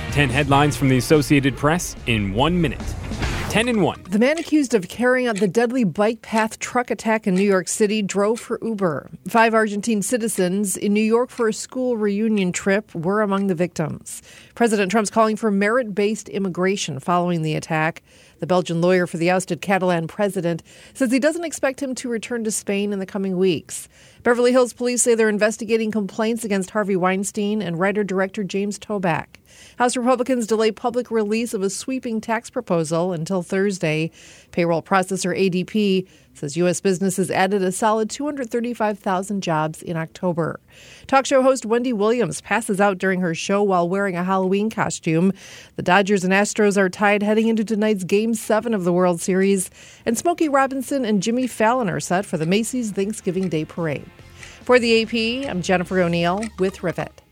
10 headlines from the Associated Press in 1 minute. 10 in 1. The man accused of carrying out the deadly bike path truck attack in New York City drove for Uber. 5 Argentine citizens in New York for a school reunion trip were among the victims. President Trump's calling for merit-based immigration following the attack. The Belgian lawyer for the ousted Catalan president says he doesn't expect him to return to Spain in the coming weeks. Beverly Hills police say they're investigating complaints against Harvey Weinstein and writer-director James Toback. House Republicans delay public release of a sweeping tax proposal until Thursday. Payroll processor ADP says U.S. businesses added a solid 235,000 jobs in October. Talk show host Wendy Williams passes out during her show while wearing a Halloween costume. The Dodgers and Astros are tied heading into tonight's Game 7 of the World Series. And Smokey Robinson and Jimmy Fallon are set for the Macy's Thanksgiving Day Parade. For the AP, I'm Jennifer O'Neill with Rivet.